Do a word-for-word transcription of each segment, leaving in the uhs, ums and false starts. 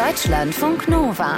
Deutschlandfunk Nova.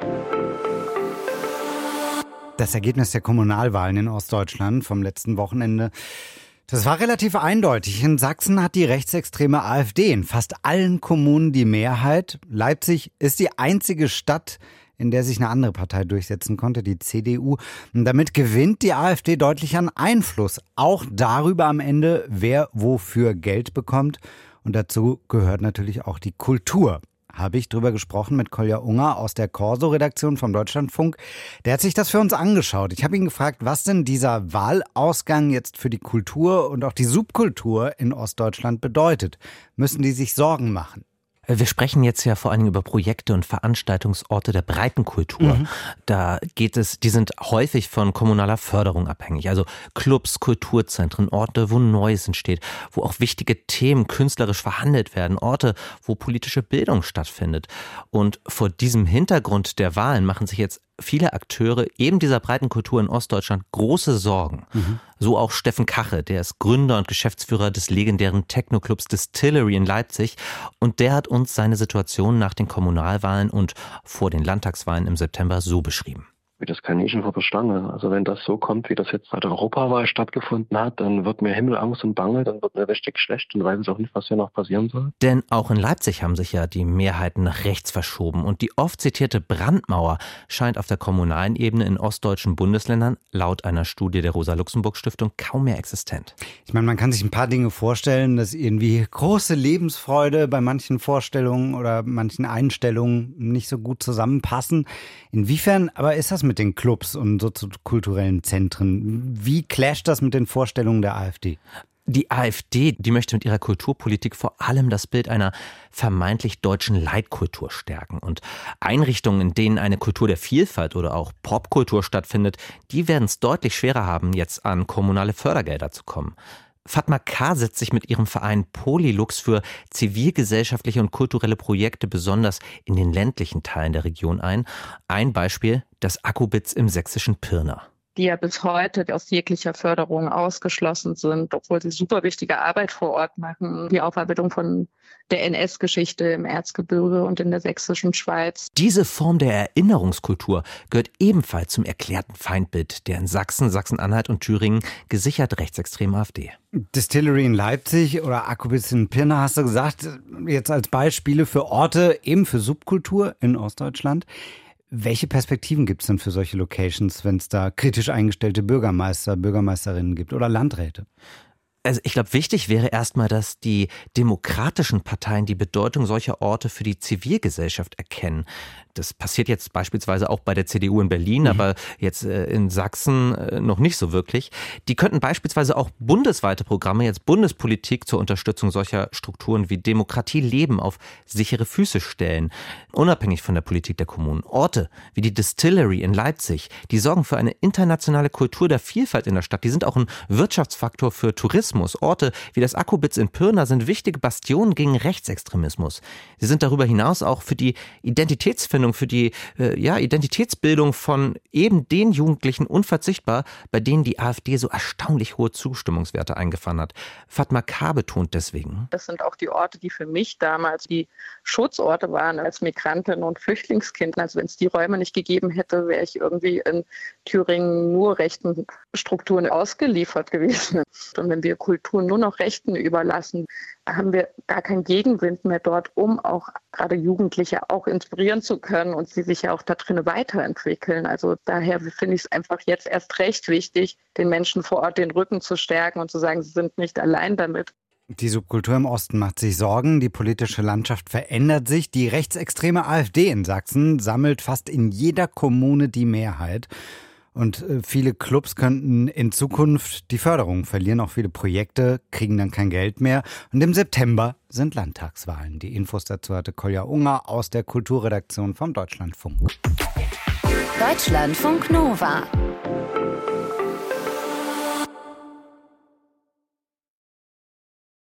Das Ergebnis der Kommunalwahlen in Ostdeutschland vom letzten Wochenende, das war relativ eindeutig. In Sachsen hat die rechtsextreme AfD in fast allen Kommunen die Mehrheit. Leipzig ist die einzige Stadt, in der sich eine andere Partei durchsetzen konnte, die C D U. Und damit gewinnt die AfD deutlich an Einfluss. Auch darüber am Ende, wer wofür Geld bekommt. Und dazu gehört natürlich auch die Kultur. Habe ich drüber gesprochen mit Kolja Unger aus der Corso-Redaktion vom Deutschlandfunk. Der hat sich das für uns angeschaut. Ich habe ihn gefragt, was denn dieser Wahlausgang jetzt für die Kultur und auch die Subkultur in Ostdeutschland bedeutet. Müssen die sich Sorgen machen? Wir sprechen jetzt ja vor allem über Projekte und Veranstaltungsorte der Breitenkultur. Mhm. Da geht es, die sind häufig von kommunaler Förderung abhängig. Also Clubs, Kulturzentren, Orte, wo Neues entsteht, wo auch wichtige Themen künstlerisch verhandelt werden, Orte, wo politische Bildung stattfindet. Und vor diesem Hintergrund der Wahlen machen sich jetzt viele Akteure eben dieser Breitenkultur in Ostdeutschland große Sorgen. Mhm. So auch Steffen Kache, der ist Gründer und Geschäftsführer des legendären Techno-Clubs Distillery in Leipzig. Und der hat uns seine Situation nach den Kommunalwahlen und vor den Landtagswahlen im September so beschrieben. Wie das Kaninchen vor der Stange. Also wenn das so kommt, wie das jetzt bei der Europawahl stattgefunden hat, dann wird mir Himmelangst und Bange, dann wird mir richtig schlecht und weiß ich auch nicht, was hier noch passieren soll. Denn auch in Leipzig haben sich ja die Mehrheiten nach rechts verschoben und die oft zitierte Brandmauer scheint auf der kommunalen Ebene in ostdeutschen Bundesländern laut einer Studie der Rosa-Luxemburg-Stiftung kaum mehr existent. Ich meine, man kann sich ein paar Dinge vorstellen, dass irgendwie große Lebensfreude bei manchen Vorstellungen oder manchen Einstellungen nicht so gut zusammenpassen. Inwiefern aber ist das mit den Clubs und soziokulturellen Zentren? Wie clasht das mit den Vorstellungen der AfD? Die AfD, die möchte mit ihrer Kulturpolitik vor allem das Bild einer vermeintlich deutschen Leitkultur stärken. Und Einrichtungen, in denen eine Kultur der Vielfalt oder auch Popkultur stattfindet, die werden es deutlich schwerer haben, jetzt an kommunale Fördergelder zu kommen. Fatma K. setzt sich mit ihrem Verein Polylux für zivilgesellschaftliche und kulturelle Projekte besonders in den ländlichen Teilen der Region ein. Ein Beispiel, das Akkubitz im sächsischen Pirna. Die ja bis heute aus jeglicher Förderung ausgeschlossen sind, obwohl sie super wichtige Arbeit vor Ort machen. Die Aufarbeitung von der N S-Geschichte im Erzgebirge und in der sächsischen Schweiz. Diese Form der Erinnerungskultur gehört ebenfalls zum erklärten Feindbild der in Sachsen, Sachsen-Anhalt und Thüringen gesichert rechtsextremen AfD. Distillery in Leipzig oder Akkubitz in Pirna, hast du gesagt, jetzt als Beispiele für Orte, eben für Subkultur in Ostdeutschland. Welche Perspektiven gibt es denn für solche Locations, wenn es da kritisch eingestellte Bürgermeister, Bürgermeisterinnen gibt oder Landräte? Also ich glaube, wichtig wäre erstmal, dass die demokratischen Parteien die Bedeutung solcher Orte für die Zivilgesellschaft erkennen. Das passiert jetzt beispielsweise auch bei der C D U in Berlin, mhm. aber jetzt äh, in Sachsen äh, noch nicht so wirklich. Die könnten beispielsweise auch bundesweite Programme, jetzt Bundespolitik zur Unterstützung solcher Strukturen wie Demokratie leben auf sichere Füße stellen, unabhängig von der Politik der Kommunen. Orte wie die Distillery in Leipzig, die sorgen für eine internationale Kultur der Vielfalt in der Stadt. Die sind auch ein Wirtschaftsfaktor für Tourismus. Orte wie das Akkubitz in Pirna sind wichtige Bastionen gegen Rechtsextremismus. Sie sind darüber hinaus auch für die Identitätsfindung, für die äh, ja, Identitätsbildung von eben den Jugendlichen unverzichtbar, bei denen die AfD so erstaunlich hohe Zustimmungswerte eingefahren hat. Fatma K. betont deswegen: Das sind auch die Orte, die für mich damals die Schutzorte waren als Migrantin und Flüchtlingskind. Also wenn es die Räume nicht gegeben hätte, wäre ich irgendwie in Thüringen nur rechten Strukturen ausgeliefert gewesen. Und wenn wir Kultur nur noch Rechten überlassen, haben wir gar keinen Gegenwind mehr dort, um auch gerade Jugendliche auch inspirieren zu können und sie sich ja auch da drin weiterentwickeln. Also daher finde ich es einfach jetzt erst recht wichtig, den Menschen vor Ort den Rücken zu stärken und zu sagen, sie sind nicht allein damit. Die Subkultur im Osten macht sich Sorgen, die politische Landschaft verändert sich. Die rechtsextreme AfD in Sachsen sammelt fast in jeder Kommune die Mehrheit. Und viele Clubs könnten in Zukunft die Förderung verlieren. Auch viele Projekte kriegen dann kein Geld mehr. Und im September sind Landtagswahlen. Die Infos dazu hatte Kolja Unger aus der Kulturredaktion vom Deutschlandfunk. Deutschlandfunk Nova.